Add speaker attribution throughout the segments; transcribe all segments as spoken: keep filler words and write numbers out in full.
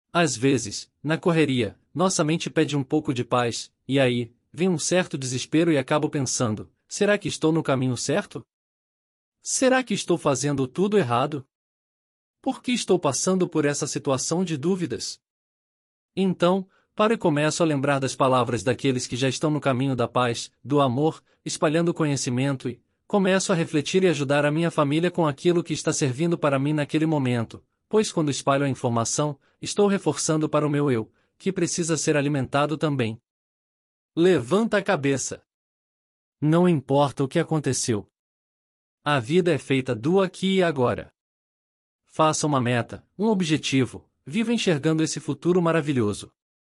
Speaker 1: Às vezes, na correria, nossa mente pede um pouco de paz, e aí, vem um certo desespero e acabo pensando: será que estou no caminho certo? Será que estou fazendo tudo errado? Por que estou passando por essa situação de dúvidas? Então, paro e começo a lembrar das palavras daqueles que já estão no caminho da paz, do amor, espalhando conhecimento e começo a refletir e ajudar a minha família com aquilo que está servindo para mim naquele momento, pois quando espalho a informação, estou reforçando para o meu eu, que precisa ser alimentado também. Levanta a cabeça. Não importa o que aconteceu. A vida é feita do aqui e agora. Faça uma meta, um objetivo, viva enxergando esse futuro maravilhoso.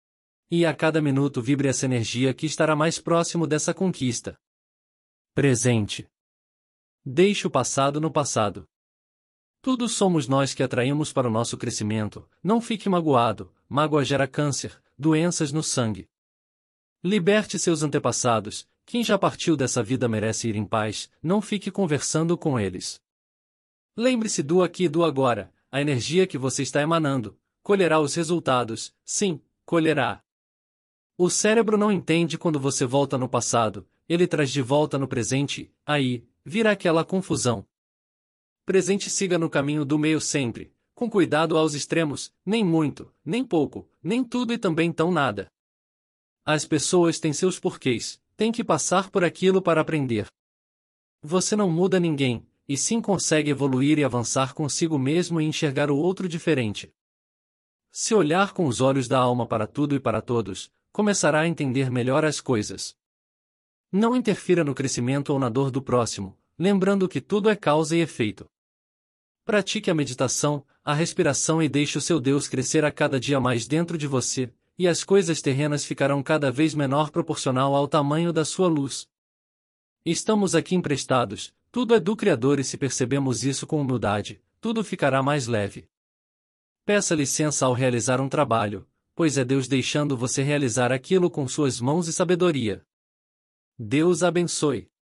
Speaker 1: E a cada minuto vibre essa energia que estará mais próximo dessa conquista. Presente. Deixe o passado no passado. Tudo somos nós que atraímos para o nosso crescimento. Não fique magoado, mágoa gera câncer, doenças no sangue. Liberte seus antepassados, quem já partiu dessa vida merece ir em paz, não fique conversando com eles. Lembre-se do aqui e do agora, a energia que você está emanando, colherá os resultados, sim, colherá. O cérebro não entende quando você volta no passado, ele traz de volta no presente, aí, vira aquela confusão. Presente siga no caminho do meio sempre, com cuidado aos extremos, nem muito, nem pouco, nem tudo e também tão nada. As pessoas têm seus porquês, têm que passar por aquilo para aprender. Você não muda ninguém, e sim consegue evoluir e avançar consigo mesmo e enxergar o outro diferente. Se olhar com os olhos da alma para tudo e para todos, começará a entender melhor as coisas. Não interfira no crescimento ou na dor do próximo, lembrando que tudo é causa e efeito. Pratique a meditação, a respiração e deixe o seu Deus crescer a cada dia mais dentro de você, e as coisas terrenas ficarão cada vez menor proporcional ao tamanho da sua luz. Estamos aqui emprestados, tudo é do Criador e se percebemos isso com humildade, tudo ficará mais leve. Peça licença ao realizar um trabalho, pois é Deus deixando você realizar aquilo com suas mãos e sabedoria. Deus abençoe.